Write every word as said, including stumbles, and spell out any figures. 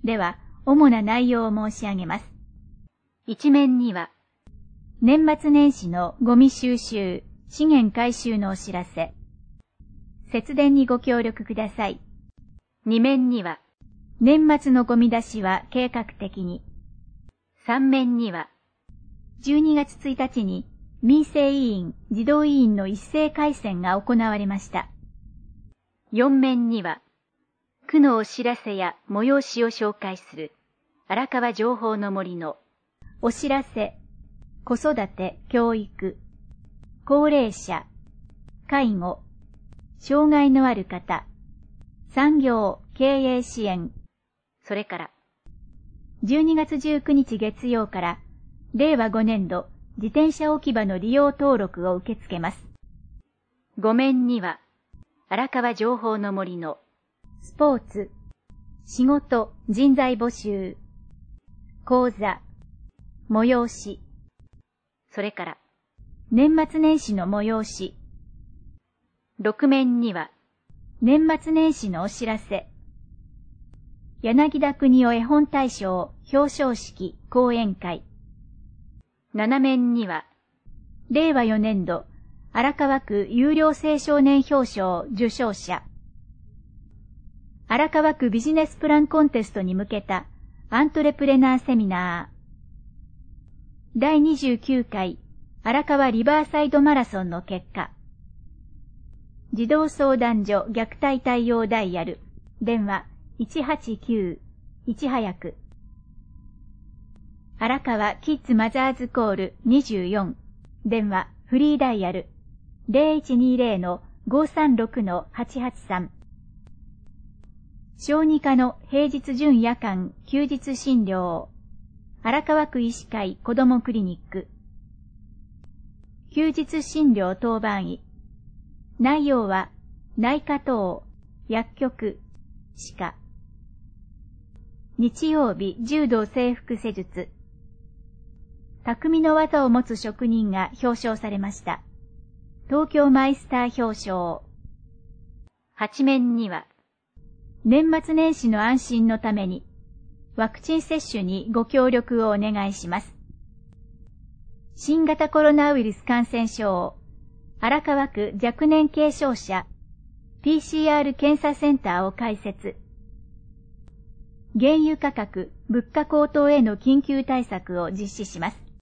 では、主な内容を申し上げます。 一面には、 年末年始のゴミ収集、資源回収のお知らせ。節電にご協力ください。 二面には、 年末のゴミ出しは計画的に。 三面には、 じゅうにがつついたちに民生委員、児童委員の一斉改選が行われました。 四面には、区のお知らせや催しを紹介する荒川情報の森のお知らせ、子育て、教育、高齢者、介護、障害のある方、産業、経営支援、 それから、 じゅうにがつじゅうくにち月曜から、れいわごねんど自転車置き場の利用登録を受け付けます。 ご面には、荒川情報の森のスポーツ、仕事、人材募集、講座、催し、 それから、 年末年始の催し。 ろく面には、 年末年始のお知らせ。柳田国男絵本大賞表彰式講演会。 なな面には、 れいわよねんど荒川区優良青少年表彰受賞者。荒川区ビジネスプランコンテストに向けたアントレプレナーセミナー。だいにじゅうきゅうかい荒川リバーサイドマラソンの結果。児童相談所虐待対応ダイヤル。電話いちはちきゅう、いち早く。荒川キッズマザーズコールにじゅうよん。電話フリーダイヤル ゼロいちにゼロ のごさんろくのはちはちさん。小児科の平日準夜間休日診療。荒川区医師会子どもクリニック。休日診療当番医。内容は内科等、薬局、歯科。日曜日柔道整復施術。匠の技を持つ職人が表彰されました。東京マイスター表彰。 八面には、 年末年始の安心のために、ワクチン接種にご協力をお願いします。新型コロナウイルス感染症、荒川区若年軽症者、ピーシーアール 検査センターを開設。原油価格、物価高騰への緊急対策を実施します。